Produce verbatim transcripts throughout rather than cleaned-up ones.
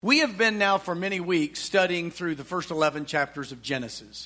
We have been now for many weeks studying through the first eleven chapters of Genesis.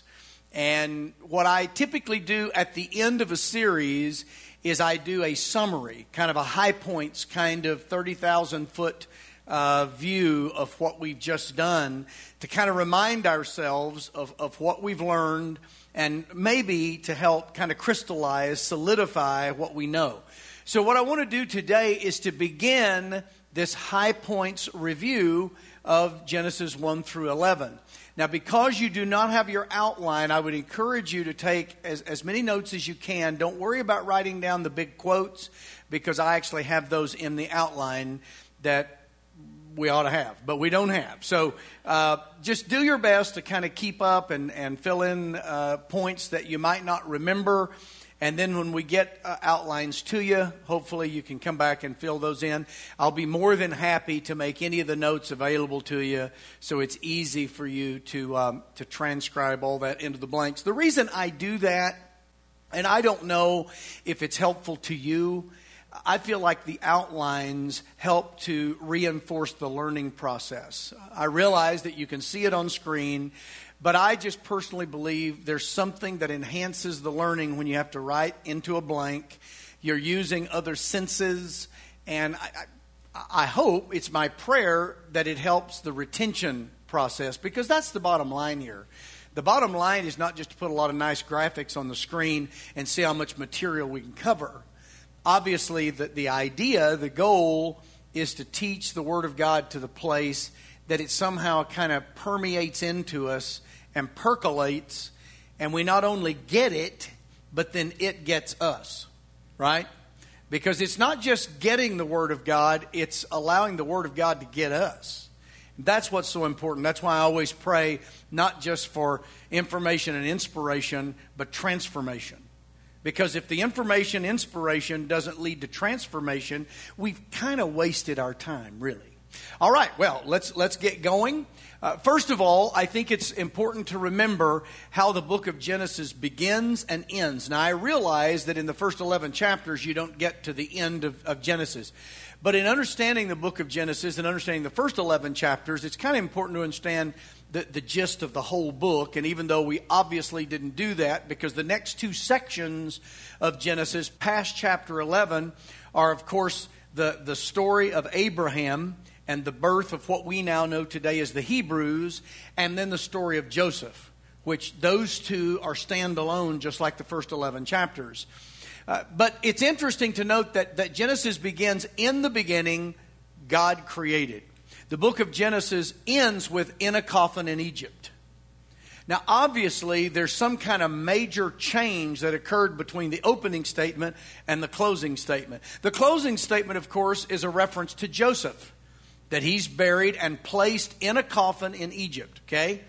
And what I typically do at the end of a series is I do a summary, kind of a high points, kind of thirty thousand foot uh, view of what we've just done to kind of remind ourselves of, of what we've learned and maybe to help kind of crystallize, solidify what we know. So what I want to do today is to begin this high points review of Genesis one through eleven. Now, because you do not have your outline, I would encourage you to take as, as many notes as you can. Don't worry about writing down the big quotes, because I actually have those in the outline that we ought to have, but we don't have. So uh, just do your best to kind of keep up and, and fill in uh, points that you might not remember. And then when we get uh, outlines to you, hopefully you can come back and fill those in. I'll be more than happy to make any of the notes available to you so it's easy for you to um, to transcribe all that into the blanks. The reason I do that, and I don't know if it's helpful to you, I feel like the outlines help to reinforce the learning process. I realize that you can see it on screen, but I just personally believe there's something that enhances the learning when you have to write into a blank. You're using other senses, and I, I, I hope, it's my prayer, that it helps the retention process, because that's the bottom line here. The bottom line is not just to put a lot of nice graphics on the screen and see how much material we can cover. Obviously, the, the idea, the goal, is to teach the Word of God to the place that it somehow kind of permeates into us and percolates, and we not only get it, but then it gets us, right? Because it's not just getting the Word of God, it's allowing the Word of God to get us. That's what's so important. That's why I always pray not just for information and inspiration, but transformation. Because if the information, inspiration doesn't lead to transformation, we've kind of wasted our time, really. All right, well, let's let's get going. Uh, first of all, I think it's important to remember how the book of Genesis begins and ends. Now, I realize that in the first eleven chapters, you don't get to the end of, of Genesis. But in understanding the book of Genesis and understanding the first eleven chapters, it's kind of important to understand the, the gist of the whole book. And even though we obviously didn't do that, because the next two sections of Genesis, past chapter eleven, are, of course, the, the story of Abraham and the birth of what we now know today as the Hebrews, and then the story of Joseph, which those two are standalone, just like the first eleven chapters. Uh, but it's interesting to note that, that Genesis begins, in the beginning, God created. The book of Genesis ends with in a coffin in Egypt. Now, obviously, there's some kind of major change that occurred between the opening statement and the closing statement. The closing statement, of course, is a reference to Joseph, that he's buried and placed in a coffin in Egypt, okay?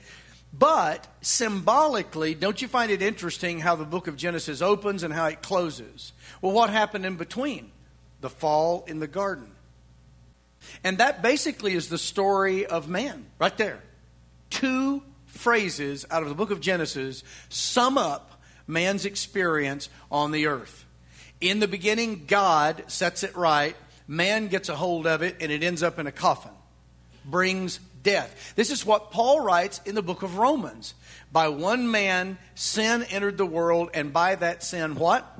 But symbolically, don't you find it interesting how the book of Genesis opens and how it closes? Well, what happened in between? The fall in the garden. And that basically is the story of man, right there. Two phrases out of the book of Genesis sum up man's experience on the earth. In the beginning, God sets it right. Man gets a hold of it, and it ends up in a coffin. Brings death. This is what Paul writes in the book of Romans. By one man, sin entered the world, and by that sin, what?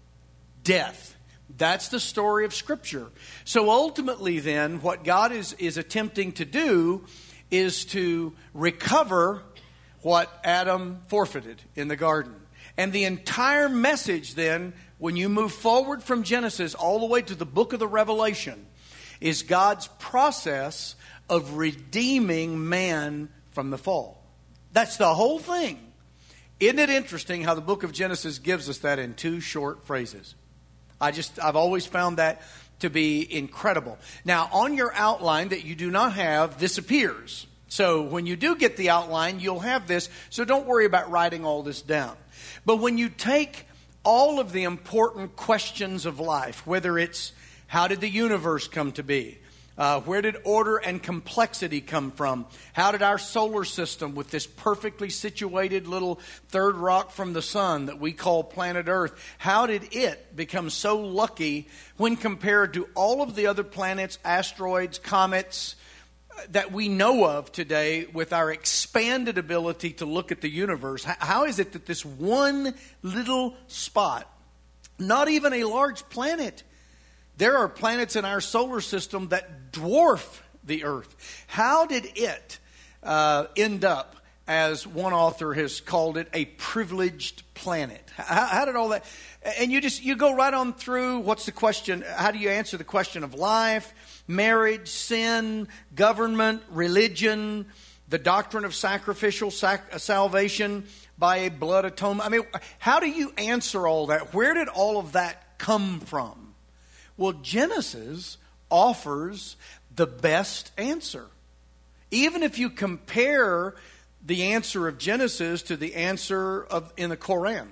Death. That's the story of Scripture. So ultimately then, what God is, is attempting to do is to recover what Adam forfeited in the garden. And the entire message then, when you move forward from Genesis all the way to the book of the Revelation, is God's process of redeeming man from the fall. That's the whole thing. Isn't it interesting how the book of Genesis gives us that in two short phrases? I just, I've always found that to be incredible. Now, on your outline that you do not have, this appears. So when you do get the outline, you'll have this. So don't worry about writing all this down. But when you take all of the important questions of life, whether it's how did the universe come to be? Uh, where did order and complexity come from? How did our solar system, with this perfectly situated little third rock from the sun that we call planet Earth, how did it become so lucky when compared to all of the other planets, asteroids, comets, that we know of today with our expanded ability to look at the universe, how is it that this one little spot, not even a large planet, there are planets in our solar system that dwarf the Earth. How did it uh, end up, as one author has called it, a privileged planet? How, how did all that... And you just, you go right on through, what's the question? How do you answer the question of life, marriage, sin, government, religion, the doctrine of sacrificial sac- salvation by a blood atonement? I mean, how do you answer all that? Where did all of that come from? Well, Genesis offers the best answer. Even if you compare the answer of Genesis to the answer of in the Quran,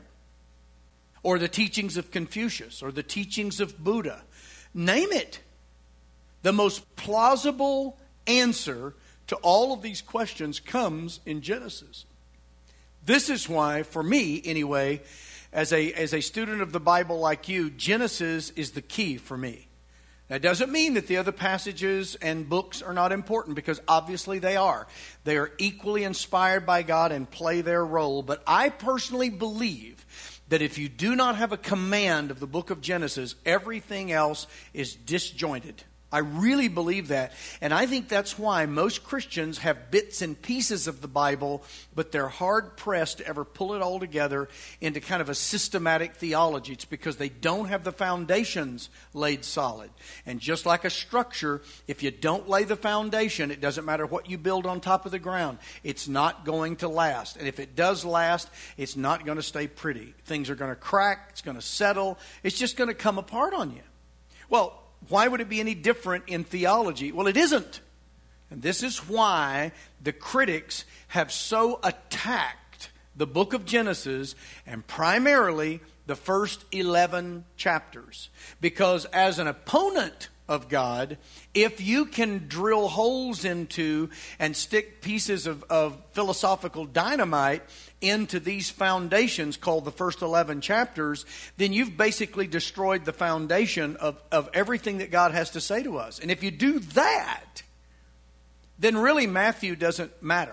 or the teachings of Confucius, or the teachings of Buddha, name it. The most plausible answer to all of these questions comes in Genesis. This is why, for me anyway, as a, as a student of the Bible like you, Genesis is the key for me. That doesn't mean that the other passages and books are not important, because obviously they are. They are equally inspired by God and play their role. But I personally believe that if you do not have a command of the book of Genesis, everything else is disjointed. I really believe that. And I think that's why most Christians have bits and pieces of the Bible, but they're hard-pressed to ever pull it all together into kind of a systematic theology. It's because they don't have the foundations laid solid. And just like a structure, if you don't lay the foundation, it doesn't matter what you build on top of the ground. It's not going to last. And if it does last, it's not going to stay pretty. Things are going to crack. It's going to settle. It's just going to come apart on you. Well, why would it be any different in theology? Well, it isn't. And this is why the critics have so attacked the book of Genesis, and primarily the first eleven chapters. Because as an opponent of God, if you can drill holes into and stick pieces of, of philosophical dynamite into these foundations called the first eleven chapters, then you've basically destroyed the foundation of, of everything that God has to say to us. And if you do that, then really Matthew doesn't matter.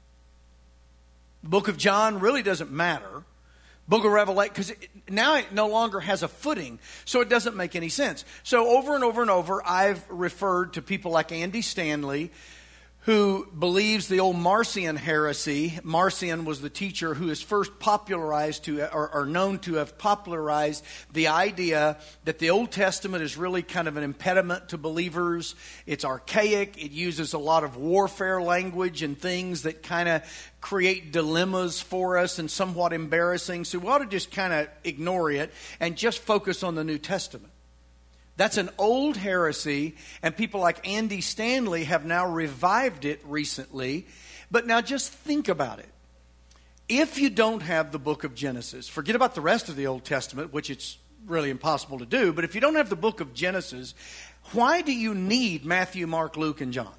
The book of John really doesn't matter. Book of Revelation, because now it no longer has a footing, so it doesn't make any sense. So over and over and over, I've referred to people like Andy Stanley, who believes the old Marcion heresy. Marcion was the teacher who is first popularized to, or, or known to have popularized the idea that the Old Testament is really kind of an impediment to believers. It's archaic. It uses a lot of warfare language and things that kind of create dilemmas for us and somewhat embarrassing. So we ought to just kind of ignore it and just focus on the New Testament. That's an old heresy, and people like Andy Stanley have now revived it recently. But now just think about it. If you don't have the book of Genesis, forget about the rest of the Old Testament, which it's really impossible to do, but if you don't have the book of Genesis, why do you need Matthew, Mark, Luke, and John?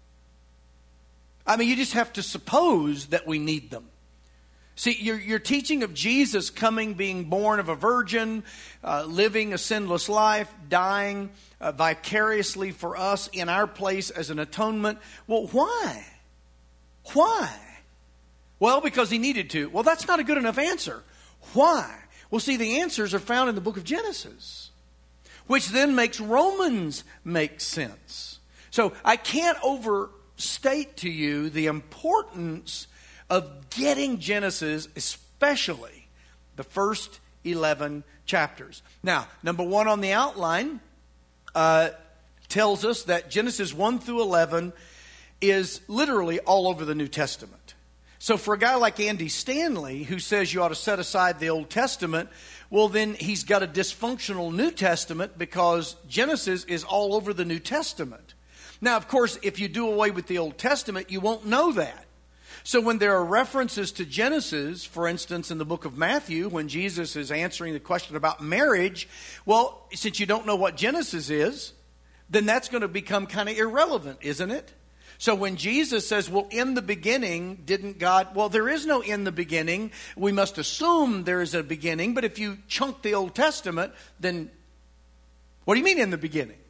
I mean, you just have to suppose that we need them. See, your, your teaching of Jesus coming, being born of a virgin, uh, living a sinless life, dying uh, vicariously for us in our place as an atonement. Well, why? Why? Well, because he needed to. Well, that's not a good enough answer. Why? Well, see, the answers are found in the book of Genesis, which then makes Romans make sense. So I can't overstate to you the importance of getting Genesis, especially the first eleven chapters. Now, number one on the outline uh, tells us that Genesis one through eleven is literally all over the New Testament. So for a guy like Andy Stanley, who says you ought to set aside the Old Testament, well, then he's got a dysfunctional New Testament, because Genesis is all over the New Testament. Now, of course, if you do away with the Old Testament, you won't know that. So when there are references to Genesis, for instance, in the book of Matthew, when Jesus is answering the question about marriage, well, since you don't know what Genesis is, then that's going to become kind of irrelevant, isn't it? So when Jesus says, well, in the beginning, didn't God... Well, there is no in the beginning. We must assume there is a beginning. But if you chunk the Old Testament, then what do you mean in the beginning?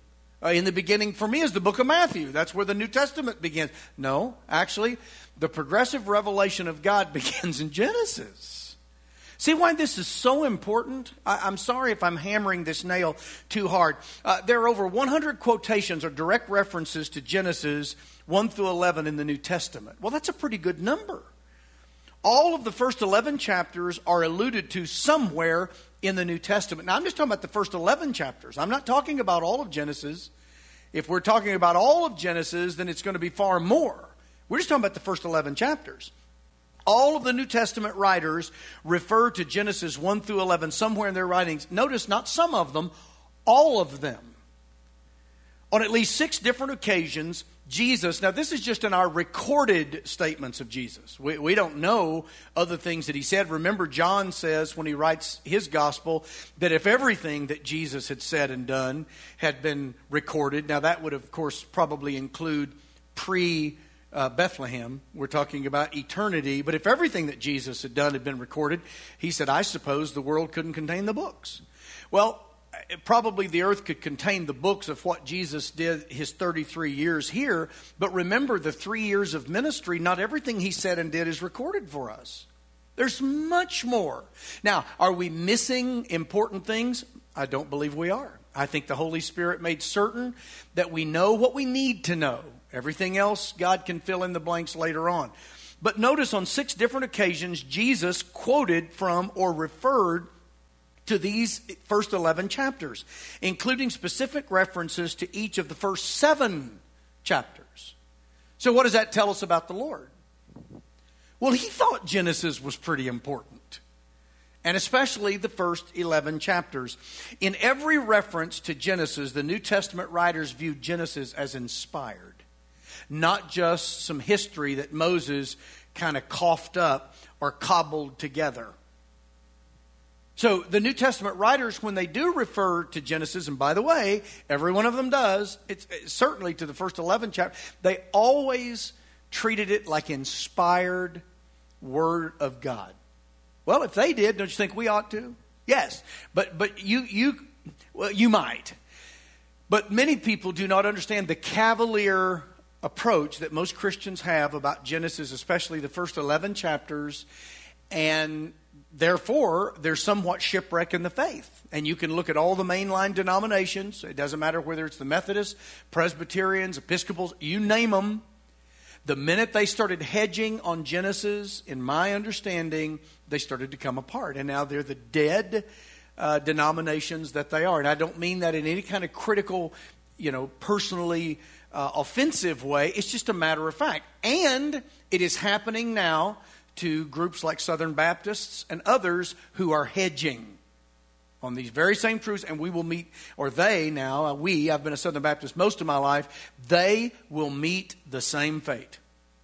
Uh, in the beginning, for me, is the book of Matthew. That's where the New Testament begins. No, actually, the progressive revelation of God begins in Genesis. See why this is so important? I, I'm sorry if I'm hammering this nail too hard. Uh, there are over one hundred quotations or direct references to Genesis one through eleven in the New Testament. Well, that's a pretty good number. All of the first eleven chapters are alluded to somewhere in the New Testament. Now, I'm just talking about the first eleven chapters. I'm not talking about all of Genesis. If we're talking about all of Genesis, then it's going to be far more. We're just talking about the first eleven chapters. All of the New Testament writers refer to Genesis one through eleven somewhere in their writings. Notice, not some of them, all of them. On at least six different occasions, Jesus, now this is just in our recorded statements of Jesus. We, we don't know other things that he said. Remember, John says when he writes his gospel that if everything that Jesus had said and done had been recorded, now that would of course probably include pre uh, Bethlehem. We're talking about eternity. But if everything that Jesus had done had been recorded, he said, I suppose the world couldn't contain the books. Well, probably the earth could contain the books of what Jesus did his thirty-three years here. But remember, the three years of ministry, not everything he said and did is recorded for us. There's much more. Now, are we missing important things? I don't believe we are. I think the Holy Spirit made certain that we know what we need to know. Everything else, God can fill in the blanks later on. But notice on six different occasions, Jesus quoted from or referred to these first eleven chapters, including specific references to each of the first seven chapters. So what does that tell us about the Lord? Well, he thought Genesis was pretty important, and especially the first eleven chapters. In every reference to Genesis, the New Testament writers viewed Genesis as inspired, not just some history that Moses kind of coughed up or cobbled together. So the New Testament writers, when they do refer to Genesis, and by the way, every one of them does, it's, it's certainly to the first eleven chapters, they always treated it like inspired Word of God. Well, if they did, don't you think we ought to? Yes, but but you you well you might, but many people do not understand the cavalier approach that most Christians have about Genesis, especially the first eleven chapters, and therefore, there's somewhat shipwreck in the faith. And you can look at all the mainline denominations. It doesn't matter whether it's the Methodists, Presbyterians, Episcopals, you name them. The minute they started hedging on Genesis, in my understanding, they started to come apart. And now they're the dead uh, denominations that they are. And I don't mean that in any kind of critical, you know, personally uh, offensive way. It's just a matter of fact. And it is happening now to groups like Southern Baptists and others who are hedging on these very same truths, and we will meet, or they now, uh, we, I've been a Southern Baptist most of my life, they will meet the same fate.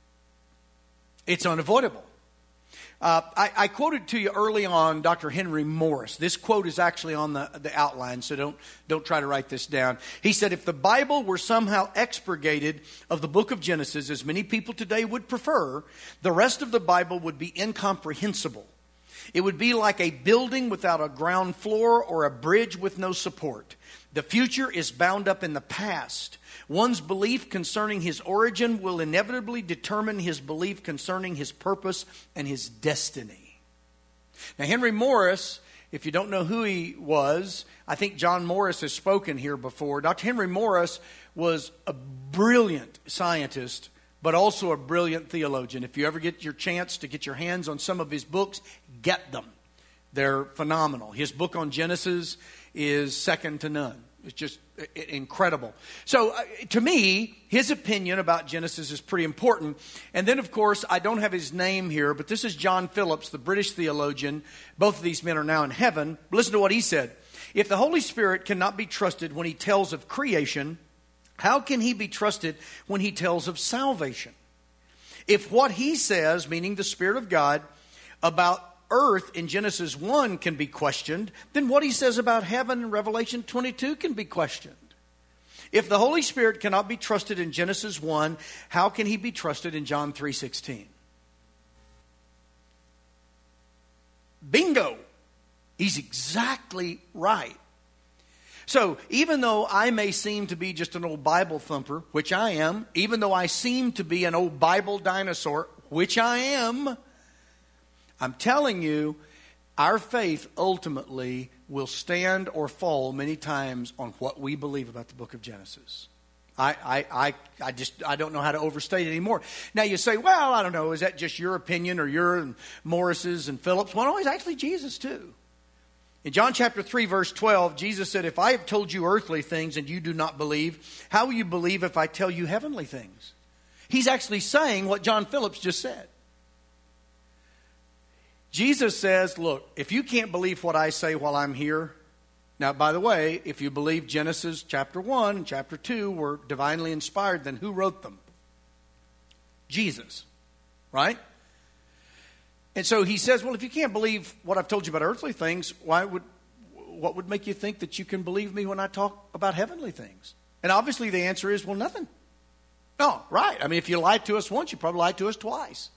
It's unavoidable. Uh, I, I quoted to you early on Doctor Henry Morris. This quote is actually on the, the outline, so don't, don't try to write this down. He said, if the Bible were somehow expurgated of the book of Genesis, as many people today would prefer, the rest of the Bible would be incomprehensible. It would be like a building without a ground floor or a bridge with no support. The future is bound up in the past. One's belief concerning his origin will inevitably determine his belief concerning his purpose and his destiny. Now, Henry Morris, if you don't know who he was, I think John Morris has spoken here before. Doctor Henry Morris was a brilliant scientist, but also a brilliant theologian. If you ever get your chance to get your hands on some of his books, get them. They're phenomenal. His book on Genesis is second to none. It's just incredible. So uh, to me, his opinion about Genesis is pretty important. And then, of course, I don't have his name here, but this is John Phillips, the British theologian. Both of these men are now in heaven. Listen to what he said. If the Holy Spirit cannot be trusted when he tells of creation, how can he be trusted when he tells of salvation? If what he says, meaning the Spirit of God, about earth in Genesis one can be questioned, then what he says about heaven in Revelation twenty-two can be questioned. If the Holy Spirit cannot be trusted in Genesis one, how can he be trusted in John three sixteen? Bingo! He's exactly right. So even though I may seem to be just an old Bible thumper, which I am, even though I seem to be an old Bible dinosaur, which I am, I'm telling you, our faith ultimately will stand or fall many times on what we believe about the book of Genesis. I, I, I, I just I don't know how to overstate it anymore. Now you say, well, I don't know, is that just your opinion or your and Morris's and Phillips? Well, no, it's actually Jesus too. In John chapter three, verse twelve, Jesus said, if I have told you earthly things and you do not believe, how will you believe if I tell you heavenly things? He's actually saying what John Phillips just said. Jesus says, look, if you can't believe what I say while I'm here, now, by the way, if you believe Genesis chapter one and chapter two were divinely inspired, then who wrote them? Jesus, right? And so he says, well, if you can't believe what I've told you about earthly things, why would, what would make you think that you can believe me when I talk about heavenly things? And obviously the answer is, well, nothing. No, right. I mean, if you lied to us once, you probably lied to us twice.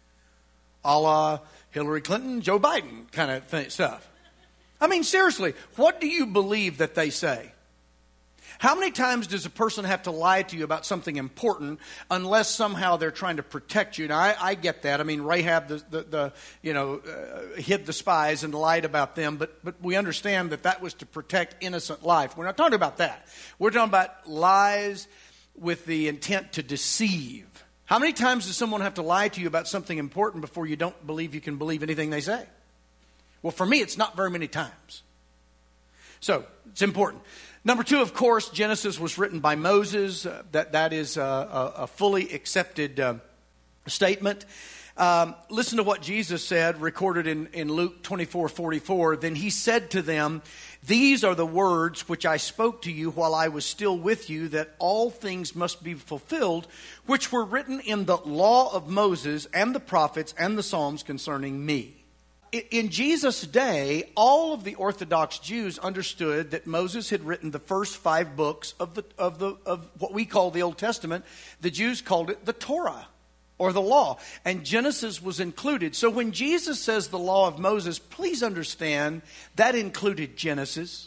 A la Hillary Clinton, Joe Biden kind of th- stuff. I mean, seriously, what do you believe that they say? How many times does a person have to lie to you about something important unless somehow they're trying to protect you? Now, I, I get that. I mean, Rahab, the, the, the you know, uh, hid the spies and lied about them, but, but we understand that that was to protect innocent life. We're not talking about that. We're talking about lies with the intent to deceive. How many times does someone have to lie to you about something important before you don't believe you can believe anything they say? Well, for me, it's not very many times. So, it's important. Number two, of course, Genesis was written by Moses. Uh, that, that is a, a, a fully accepted uh, statement. Um, listen to what Jesus said, recorded in, in Luke twenty-four forty-four. Then he said to them, these are the words which I spoke to you while I was still with you, that all things must be fulfilled, which were written in the law of Moses and the prophets and the Psalms concerning me. In Jesus' day, all of the Orthodox Jews understood that Moses had written the first five books of the of the of what we call the Old Testament. The Jews called it the Torah, or the law, and Genesis was included. So when Jesus says the law of Moses, please understand that included Genesis.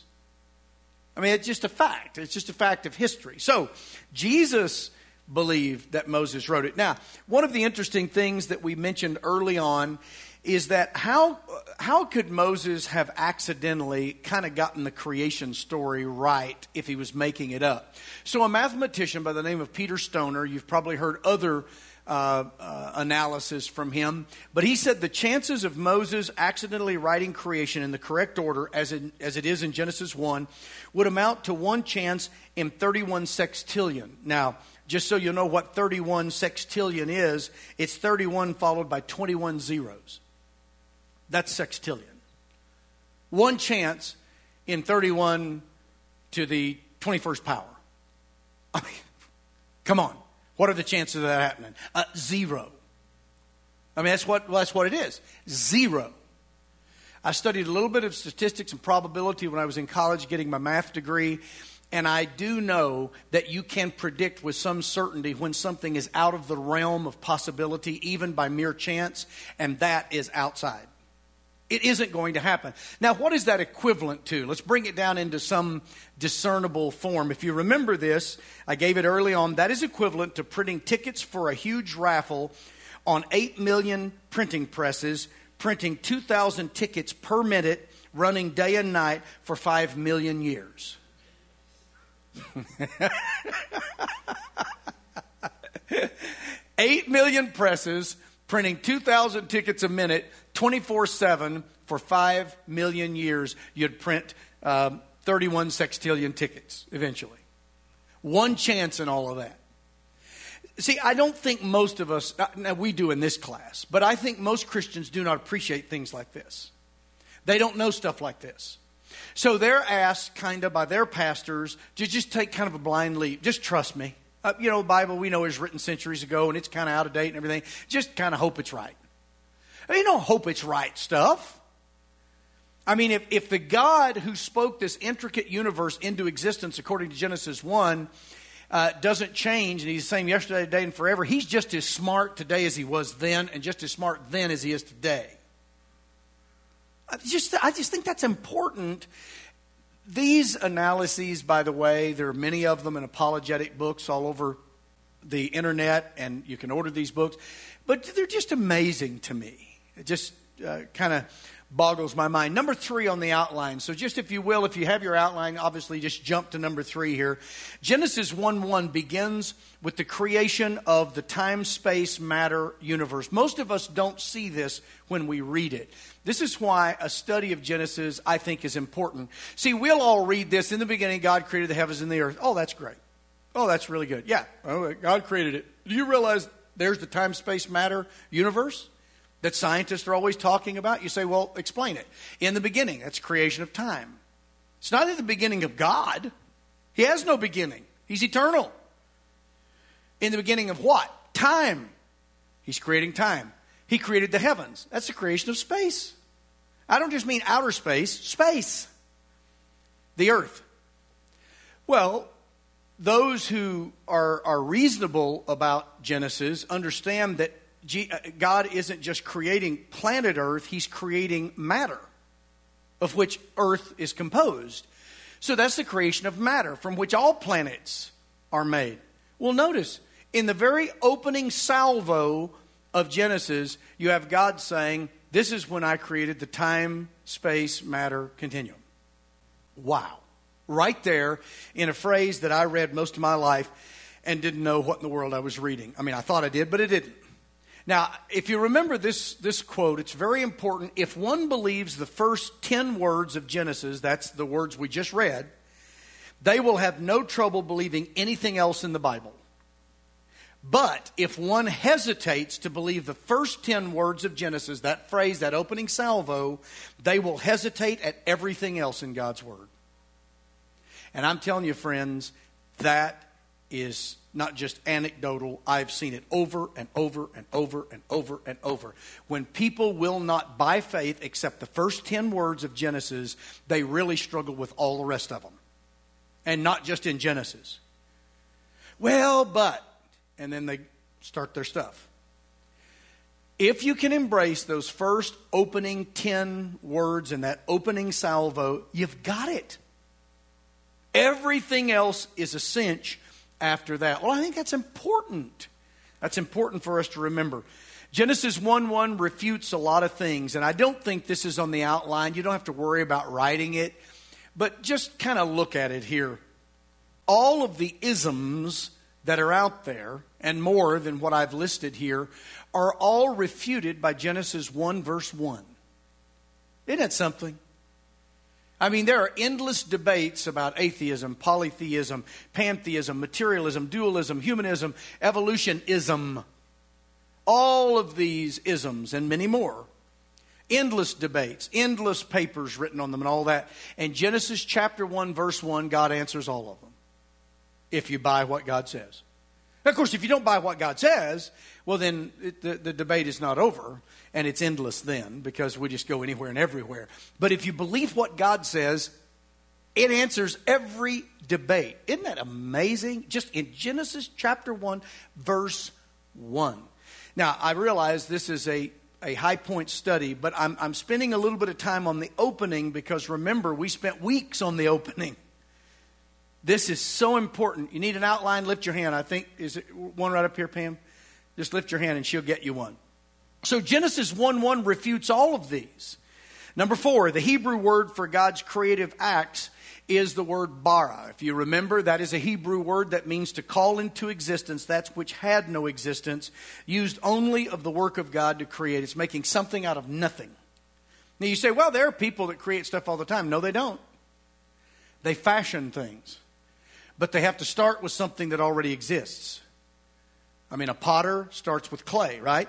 I mean, it's just a fact. It's just a fact of history. So Jesus believed that Moses wrote it. Now, one of the interesting things that we mentioned early on is that how how could Moses have accidentally kind of gotten the creation story right if he was making it up? So a mathematician by the name of Peter Stoner, you've probably heard other uh, uh, analysis from him, but he said the chances of Moses accidentally writing creation in the correct order, as in, as it is in Genesis one, would amount to one chance in thirty-one sextillion. Now, just so you know what thirty-one sextillion is, it's thirty-one followed by twenty-one zeros. That's sextillion. One chance in thirty-one to the twenty-first power. I mean, come on. What are the chances of that happening? Uh, zero. I mean, that's what, well, that's what it is. Zero. I studied a little bit of statistics and probability when I was in college getting my math degree. And I do know that you can predict with some certainty when something is out of the realm of possibility, even by mere chance, and that is outside. It isn't going to happen. Now, what is that equivalent to? Let's bring it down into some discernible form. If you remember this, I gave it early on. That is equivalent to printing tickets for a huge raffle on eight million printing presses, printing two thousand tickets per minute, running day and night for five million years. eight million presses, printing two thousand tickets a minute, twenty-four seven for five million years. You'd print um, thirty-one sextillion tickets eventually. One chance in all of that. See, I don't think most of us, now we do in this class, but I think most Christians do not appreciate things like this. They don't know stuff like this. So they're asked kind of by their pastors to just take kind of a blind leap. Just trust me. Uh, you know, the Bible we know is written centuries ago and it's kind of out of date and everything. Just kind of hope it's right. You don't hope it's right stuff. I mean, if, if the God who spoke this intricate universe into existence according to Genesis one uh, doesn't change and he's the same yesterday, today, and forever, he's just as smart today as he was then and just as smart then as he is today. I just, I just think that's important. these analyses, by the way, there are many of them in apologetic books all over the internet, and you can order these books. But they're just amazing to me. It just uh, kind of boggles my mind. Number three on the outline. So just if you will, if you have your outline, obviously just jump to number three here. Genesis one one begins with the creation of the time, space, matter universe. Most of us don't see this when we read it. This is why a study of Genesis, I think, is important. See, we'll all read this. In the beginning, God created the heavens and the earth. Oh, that's great. Oh, that's really good. Yeah, oh, God created it. Do you realize there's the time, space, matter universe that scientists are always talking about? You say, well, explain it. In the beginning, that's creation of time. It's not in the beginning of God. He has no beginning. He's eternal. In the beginning of what? Time. He's creating time. He created the heavens. That's the creation of space. I don't just mean outer space, space. The earth. Well, those who are, are reasonable about Genesis understand that God isn't just creating planet Earth, He's creating matter, of which Earth is composed. So that's the creation of matter, from which all planets are made. Well, notice, in the very opening salvo of Genesis, you have God saying, this is when I created the time, space, matter continuum. Wow. Right there in a phrase that I read most of my life and didn't know what in the world I was reading. I mean, I thought I did, but it didn't. Now, if you remember this, this quote, it's very important. If one believes the first ten words of Genesis, that's the words we just read, they will have no trouble believing anything else in the Bible. But if one hesitates to believe the first ten words of Genesis, that phrase, that opening salvo, they will hesitate at everything else in God's Word. And I'm telling you, friends, that is not just anecdotal. I've seen it over and over and over and over and over. When people will not, by faith, accept the first ten words of Genesis, they really struggle with all the rest of them. And not just in Genesis. Well, but... and then they start their stuff. If you can embrace those first opening ten words and that opening salvo, you've got it. Everything else is a cinch after that. Well, I think that's important. That's important for us to remember. Genesis one one refutes a lot of things, and I don't think this is on the outline. You don't have to worry about writing it, but just kind of look at it here. All of the isms that are out there, and more than what I've listed here, are all refuted by Genesis one verse one. Isn't that something? I mean, there are endless debates about atheism, polytheism, pantheism, materialism, dualism, humanism, evolutionism. All of these isms and many more. Endless debates, endless papers written on them and all that. And Genesis chapter one verse one, God answers all of them. If you buy what God says. Of course, if you don't buy what God says, well then it, the, the debate is not over, and it's endless then, because we just go anywhere and everywhere. But if you believe what God says, it answers every debate. Isn't that amazing? Just in Genesis chapter one, verse one. Now, I realize this is a, a high point study, but I'm, I'm spending a little bit of time on the opening, because remember, we spent weeks on the opening. This is so important. You need an outline, lift your hand. I think, is it one right up here, Pam? Just lift your hand and she'll get you one. So Genesis one one refutes all of these. Number four, the Hebrew word for God's creative acts is the word bara. If you remember, that is a Hebrew word that means to call into existence that which had no existence, used only of the work of God to create. It's making something out of nothing. Now you say, well, there are people that create stuff all the time. No, they don't. They fashion things. But they have to start with something that already exists. I mean, a potter starts with clay, right?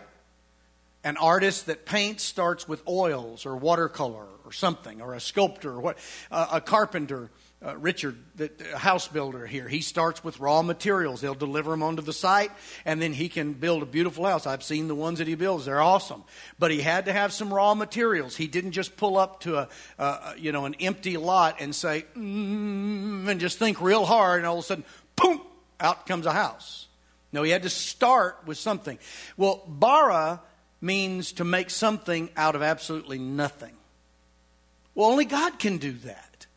An artist that paints starts with oils or watercolor or something, or a sculptor, or what, uh, a carpenter, uh, Richard, the house builder here, he starts with raw materials. They'll deliver them onto the site, and then he can build a beautiful house. I've seen the ones that he builds; they're awesome. But he had to have some raw materials. He didn't just pull up to a, uh, you know, an empty lot and say, mm, and just think real hard, and all of a sudden, boom, out comes a house. No, he had to start with something. Well, bara means to make something out of absolutely nothing. Well, only God can do that.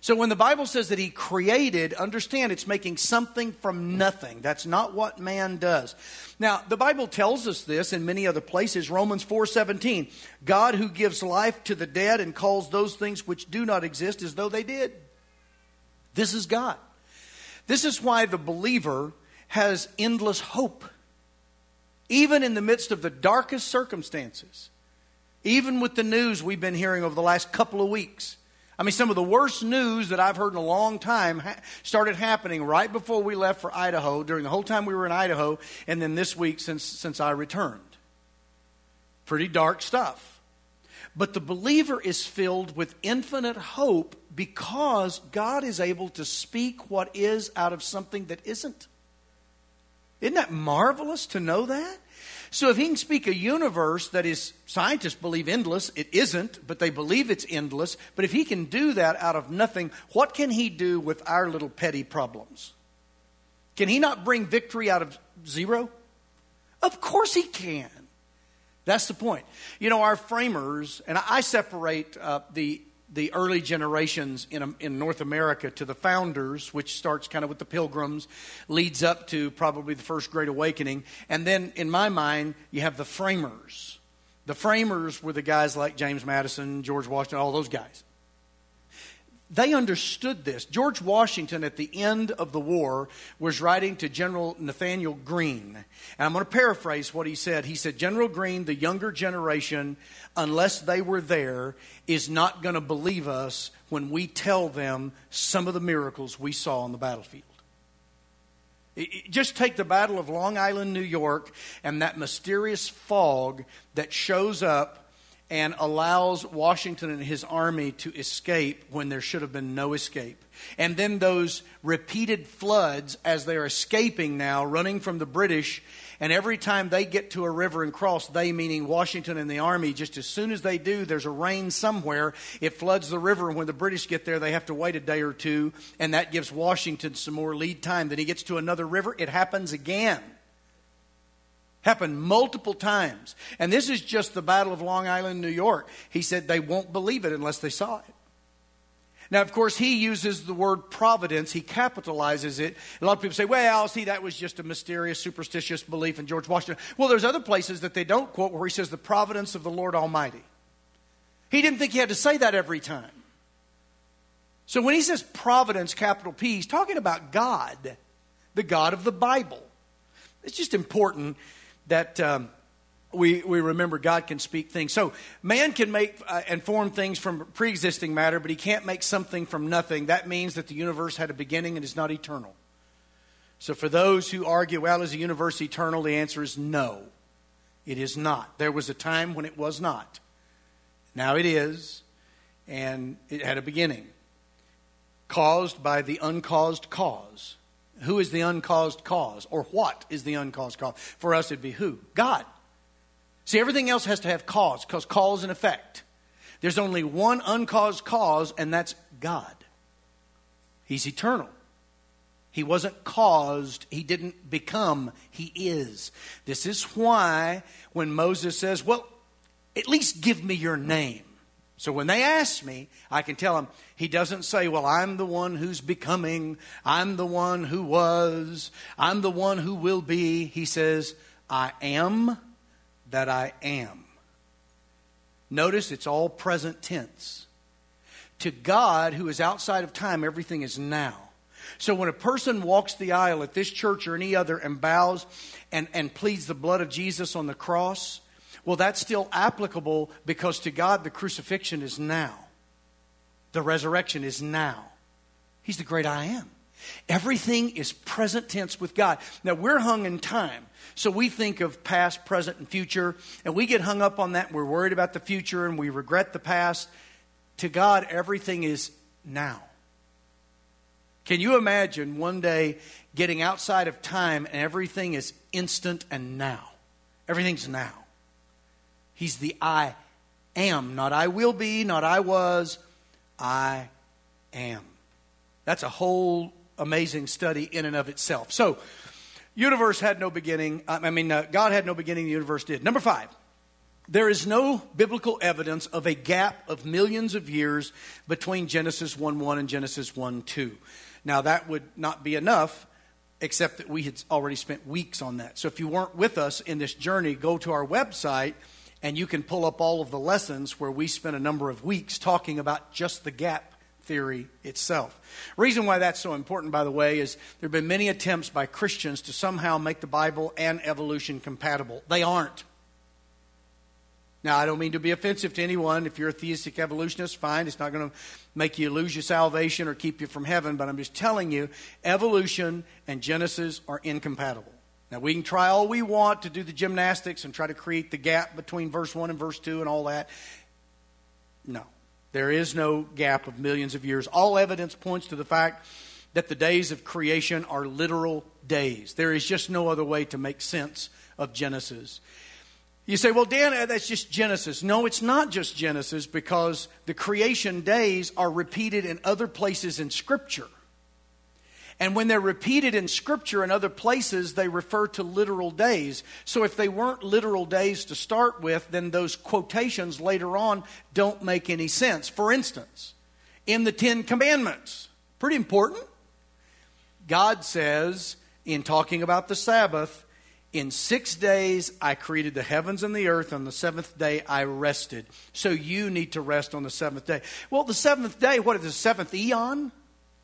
So when the Bible says that he created, understand it's making something from nothing. That's not what man does. Now, the Bible tells us this in many other places. Romans four seventeen, God who gives life to the dead and calls those things which do not exist as though they did. This is God. This is why the believer has endless hope. Even in the midst of the darkest circumstances. Even with the news we've been hearing over the last couple of weeks. I mean, some of the worst news that I've heard in a long time ha- started happening right before we left for Idaho, during the whole time we were in Idaho, and then this week since, since I returned. Pretty dark stuff. But the believer is filled with infinite hope because God is able to speak what is out of something that isn't. Isn't that marvelous to know that? So if he can speak a universe that is, scientists believe endless, it isn't, but they believe it's endless. But if he can do that out of nothing, what can he do with our little petty problems? Can he not bring victory out of zero? Of course he can. That's the point. You know, our framers, and I separate uh, the the early generations in in North America to the founders, which starts kind of with the Pilgrims, leads up to probably the First Great Awakening. And then, in my mind, you have the framers. The framers were the guys like James Madison, George Washington, all those guys. They understood this. George Washington, at the end of the war, was writing to General Nathanael Greene. And I'm going to paraphrase what he said. He said, General Greene, the younger generation, unless they were there, is not going to believe us when we tell them some of the miracles we saw on the battlefield. It, it, just take the Battle of Long Island, New York, and that mysterious fog that shows up and allows Washington and his army to escape when there should have been no escape. And then those repeated floods as they're escaping now, running from the British. And every time they get to a river and cross, they meaning Washington and the army, just as soon as they do, there's a rain somewhere. It floods the river. And when the British get there, they have to wait a day or two. And that gives Washington some more lead time. Then he gets to another river. It happens again. Happened multiple times. And this is just the Battle of Long Island, New York. He said they won't believe it unless they saw it. Now, of course, he uses the word providence. He capitalizes it. A lot of people say, well, see, that was just a mysterious, superstitious belief in George Washington. Well, there's other places that they don't quote where he says the providence of the Lord Almighty. He didn't think he had to say that every time. So when he says providence, capital P, he's talking about God, the God of the Bible. It's just important that um, we we remember God can speak things. So man can make uh, and form things from pre-existing matter, but he can't make something from nothing. That means that the universe had a beginning and is not eternal. So for those who argue, well, is the universe eternal? The answer is no, it is not. There was a time when it was not. Now it is, and it had a beginning. Caused by the uncaused cause. Who is the uncaused cause? Or what is the uncaused cause? For us, it'd be who? God. See, everything else has to have cause, because cause and effect. There's only one uncaused cause, and that's God. He's eternal. He wasn't caused. He didn't become. He is. This is why when Moses says, well, at least give me your name. So when they ask me, I can tell them, he doesn't say, well, I'm the one who's becoming. I'm the one who was. I'm the one who will be. He says, I am that I am. Notice it's all present tense. To God, who is outside of time, everything is now. So when a person walks the aisle at this church or any other and bows and, and pleads the blood of Jesus on the cross, well, that's still applicable because to God the crucifixion is now. The resurrection is now. He's the great I am. Everything is present tense with God. Now, we're hung in time. So we think of past, present, and future. And we get hung up on that. And we're worried about the future and we regret the past. To God, everything is now. Can you imagine one day getting outside of time and everything is instant and now? Everything's now. He's the I am. Not I will be, not I was. I am. That's a whole amazing study in and of itself. So, universe had no beginning. I mean, uh, God had no beginning. The universe did. Number five. There is no biblical evidence of a gap of millions of years between Genesis one one and Genesis one two. Now, that would not be enough, except that we had already spent weeks on that. So if you weren't with us in this journey, go to our website and you can pull up all of the lessons where we spent a number of weeks talking about just the gap theory itself. Reason why that's so important, by the way, is there have been many attempts by Christians to somehow make the Bible and evolution compatible. They aren't. Now, I don't mean to be offensive to anyone. If you're a theistic evolutionist, fine. It's not going to make you lose your salvation or keep you from heaven. But I'm just telling you, evolution and Genesis are incompatible. Now, we can try all we want to do the gymnastics and try to create the gap between verse one and verse two and all that. No, there is no gap of millions of years. All evidence points to the fact that the days of creation are literal days. There is just no other way to make sense of Genesis. You say, well, Dan, that's just Genesis. No, it's not just Genesis, because the creation days are repeated in other places in Scripture. And when they're repeated in Scripture in other places, they refer to literal days. So if they weren't literal days to start with, then those quotations later on don't make any sense. For instance, in the Ten Commandments, pretty important, God says, in talking about the Sabbath, in six days I created the heavens and the earth. On the seventh day I rested. So you need to rest on the seventh day. Well, the seventh day, what is the seventh eon?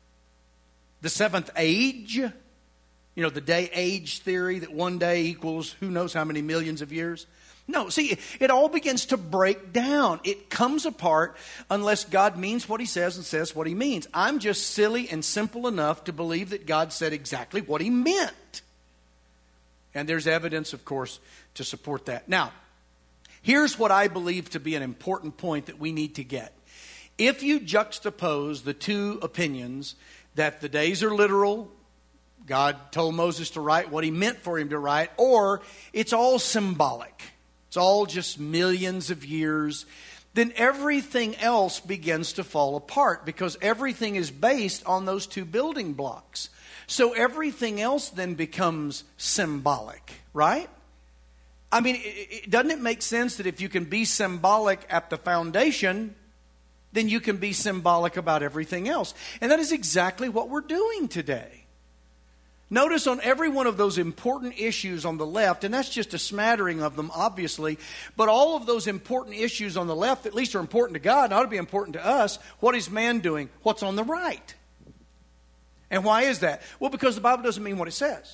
The seventh age? You know, the day age theory, that one day equals who knows how many millions of years? No, see, it all begins to break down. It comes apart unless God means what He says and says what He means. I'm just silly and simple enough to believe that God said exactly what He meant. And there's evidence, of course, to support that. Now, here's what I believe to be an important point that we need to get. If you juxtapose the two opinions, that the days are literal, God told Moses to write what He meant for him to write, or it's all symbolic, it's all just millions of years, then everything else begins to fall apart, because everything is based on those two building blocks. So everything else then becomes symbolic, right? I mean, it, it, doesn't it make sense that if you can be symbolic at the foundation, then you can be symbolic about everything else? And that is exactly what we're doing today. Notice on every one of those important issues on the left, and that's just a smattering of them, obviously, but all of those important issues on the left, at least are important to God and ought to be important to us. What is man doing? What's on the right? And why is that? Well, because the Bible doesn't mean what it says.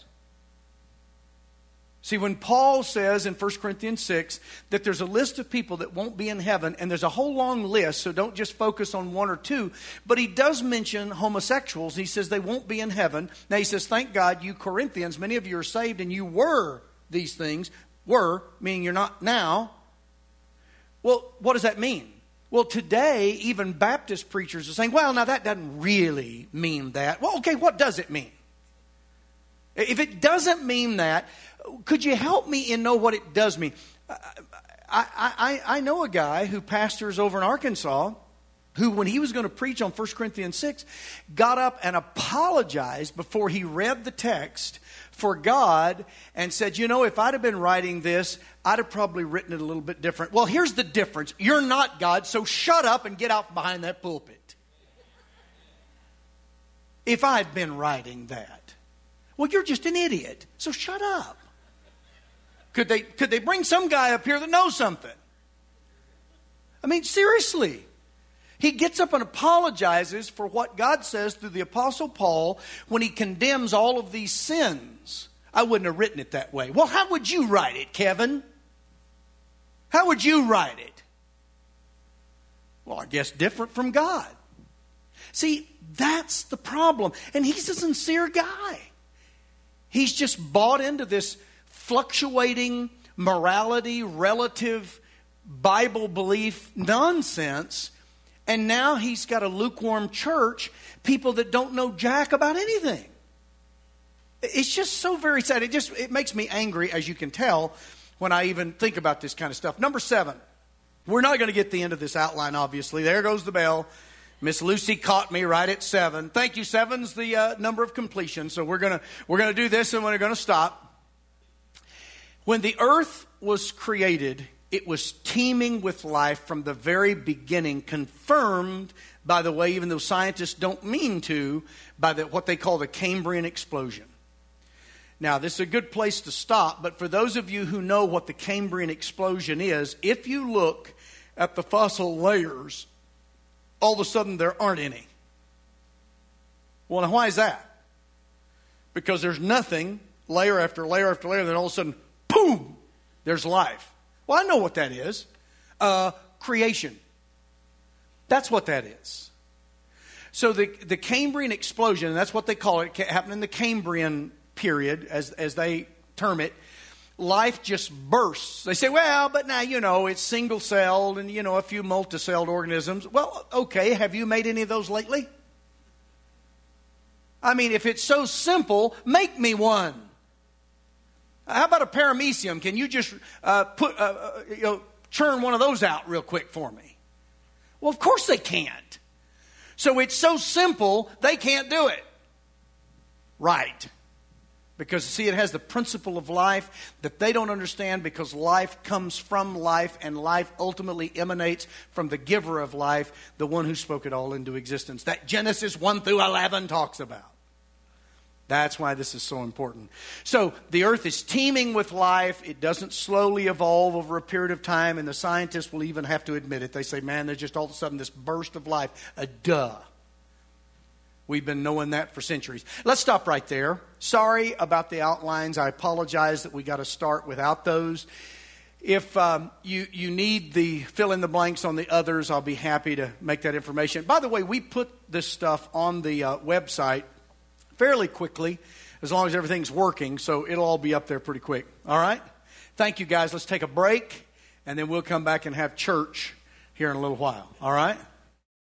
See, when Paul says in First Corinthians six that there's a list of people that won't be in heaven, and there's a whole long list, so don't just focus on one or two, but he does mention homosexuals. He says they won't be in heaven. Now he says, thank God, you Corinthians, many of you are saved, and you were these things. Were, meaning you're not now. Well, what does that mean? Well, today, even Baptist preachers are saying, well, now that doesn't really mean that. Well, okay, what does it mean? If it doesn't mean that, could you help me in know what it does mean? I, I, I know a guy who pastors over in Arkansas who, when he was going to preach on First Corinthians six, got up and apologized before he read the text for God and said, you know, if I'd have been writing this, I'd have probably written it a little bit different. Well, here's the difference. You're not God, so shut up and get out behind that pulpit. If I'd been writing that. Well, you're just an idiot, so shut up. Could they, could they bring some guy up here that knows something? I mean, seriously. He gets up and apologizes for what God says through the Apostle Paul when he condemns all of these sins. I wouldn't have written it that way. Well, how would you write it, Kevin? How would you write it? Well, I guess different from God. See, that's the problem. And he's a sincere guy. He's just bought into this fluctuating morality, relative Bible belief nonsense. And now he's got a lukewarm church, people that don't know jack about anything. It's just so very sad. It just it makes me angry, as you can tell, when I even think about this kind of stuff. Number seven. We're not going to get the end of this outline, obviously. There goes the bell. Miss Lucy caught me right at seven. Thank you. Seven's the uh, number of completion. So we're gonna we're gonna do this, and we're going to stop. When the earth was created, It was teeming with life from the very beginning, confirmed, by the way, even though scientists don't mean to, by the, what they call the Cambrian explosion. Now, this is a good place to stop, but for those of you who know what the Cambrian explosion is, if you look at the fossil layers, all of a sudden there aren't any. Well, now why is that? Because there's nothing, layer after layer after layer, then all of a sudden, boom, there's life. Well, I know what that is. Uh, creation. That's what that is. So the, the Cambrian explosion, and that's what they call it, it happened in the Cambrian period, as, as they term it. Life just bursts. They say, well, but now, you know, it's single-celled and, you know, a few multicelled organisms. Well, okay, have you made any of those lately? I mean, if it's so simple, make me one. How about a paramecium? Can you just uh, put, uh, uh, you know, churn one of those out real quick for me? Well, of course they can't. So it's so simple, they can't do it. Right. Because, see, it has the principle of life that they don't understand, because life comes from life, and life ultimately emanates from the giver of life, the one who spoke it all into existence. That Genesis one through eleven talks about. That's why this is so important. So the earth is teeming with life. It doesn't slowly evolve over a period of time, and the scientists will even have to admit it. They say, man, there's just all of a sudden this burst of life. A duh. We've been knowing that for centuries. Let's stop right there. Sorry about the outlines. I apologize that we got to start without those. If um, you, you need the fill in the blanks on the others, I'll be happy to make that information. By the way, we put this stuff on the uh, website fairly quickly, as long as everything's working, so it'll all be up there pretty quick. All right? Thank you, guys. Let's take a break, and then we'll come back and have church here in a little while. All right?